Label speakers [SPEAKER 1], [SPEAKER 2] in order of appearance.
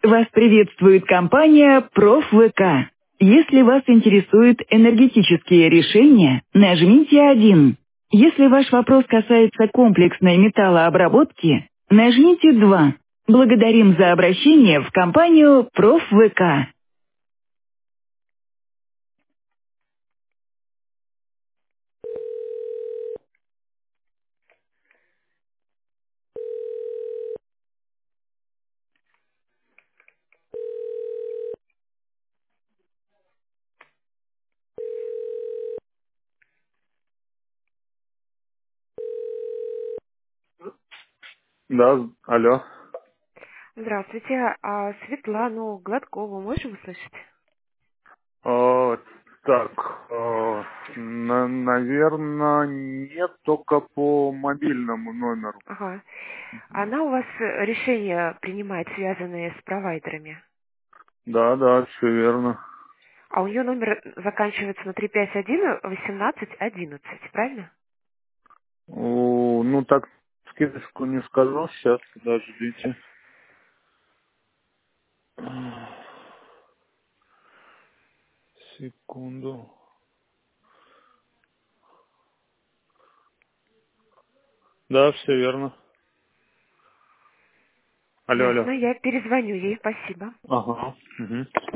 [SPEAKER 1] Вас приветствует компания «Профвк». Если вас интересуют энергетические решения, нажмите 1. Если ваш вопрос касается комплексной металлообработки, нажмите 2. Благодарим за обращение в компанию «Профвк».
[SPEAKER 2] Да, алло.
[SPEAKER 3] Здравствуйте. А Светлану Гладкову можем услышать?
[SPEAKER 2] Э, так, наверное, нет, только по мобильному номеру.
[SPEAKER 3] Ага. Она у вас решения принимает, связанные с провайдерами.
[SPEAKER 2] Да, да, все верно.
[SPEAKER 3] А у нее номер заканчивается на 351 1811, правильно?
[SPEAKER 2] Ну, так, скидочку не скажу, сейчас, подождите. Секунду. Да, все верно. Алло, алло.
[SPEAKER 3] Ясно, я перезвоню ей, спасибо.
[SPEAKER 2] Ага. Мгм.